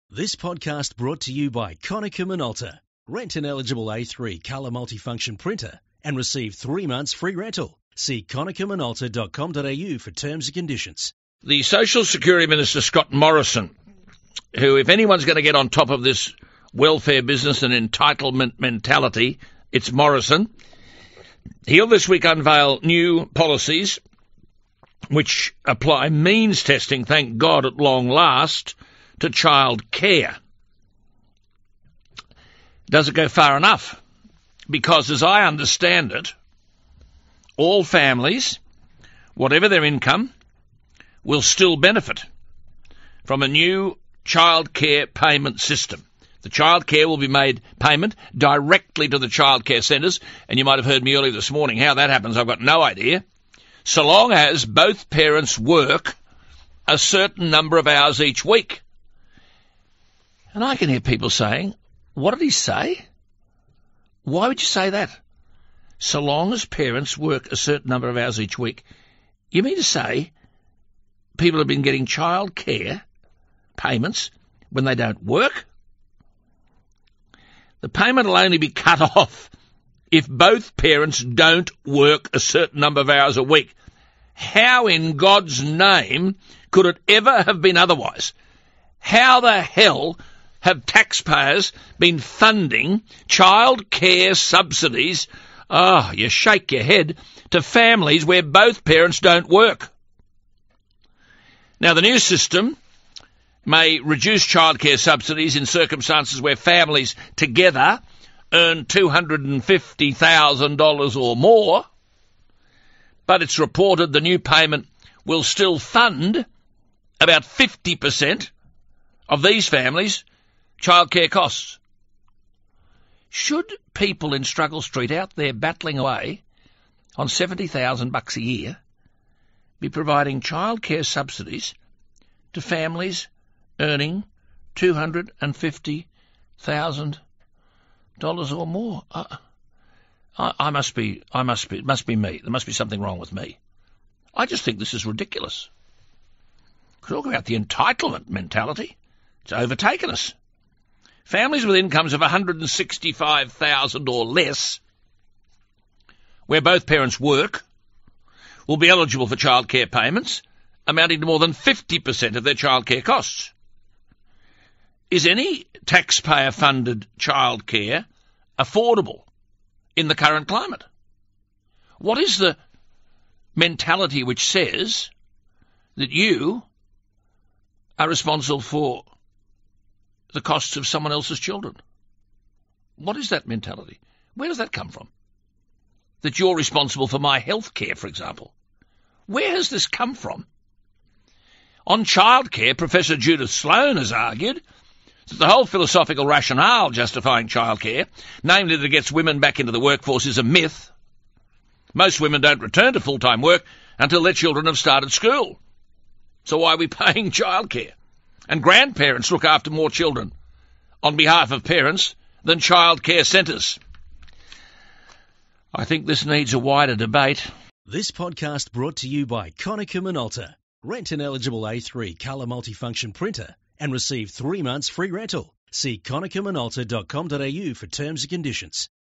This podcast brought to you by Konica Minolta. Rent an eligible A3 colour multifunction printer and receive 3 months free rental. See konicaminolta.com.au for terms and conditions. The Social Security Minister, Scott Morrison, who, if anyone's going to get on top of this welfare business and entitlement mentality, it's Morrison. He'll this week unveil new policies which apply means testing, thank God at long last, to child care. Does it go far enough? Because as I understand it, all families, whatever their income, will still benefit from a new child care payment system. The child care will be made payment directly to the child care centres, and you might have heard me earlier this morning. How that happens, I've got no idea. So long as both parents work a certain number of hours each week. And I can hear people saying, what did he say? Why would you say that? So long as parents work a certain number of hours each week. You mean to say people have been getting child care payments when they don't work? The payment will only be cut off if both parents don't work a certain number of hours a week. How in God's name could it ever have been otherwise? How the hell have taxpayers been funding child care subsidies, you shake your head, to families where both parents don't work? Now, the new system may reduce childcare subsidies in circumstances where families together earn $250,000 or more, but it's reported the new payment will still fund about 50% of these families' childcare costs. Should people in Struggle Street out there battling away on $70,000 a year be providing childcare subsidies to families earning $250,000 or more? It must be me. There must be something wrong with me. I just think this is ridiculous. Talk about the entitlement mentality. It's overtaken us. Families with incomes of $165,000 or less, where both parents work, will be eligible for childcare payments amounting to more than 50% of their childcare costs. Is any taxpayer-funded childcare affordable in the current climate? What is the mentality which says that you are responsible for the costs of someone else's children? What is that mentality? Where does that come from? That you're responsible for my health care, for example. Where has this come from? On childcare, Professor Judith Sloan has argued that the whole philosophical rationale justifying childcare, namely that it gets women back into the workforce, is a myth. Most women don't return to full-time work until their children have started school. So why are we paying childcare? And grandparents look after more children on behalf of parents than childcare centres. I think this needs a wider debate. This podcast brought to you by Konica Minolta. Rent an eligible A3 colour multifunction printer and receive 3 months free rental. See konicaminolta.com.au for terms and conditions.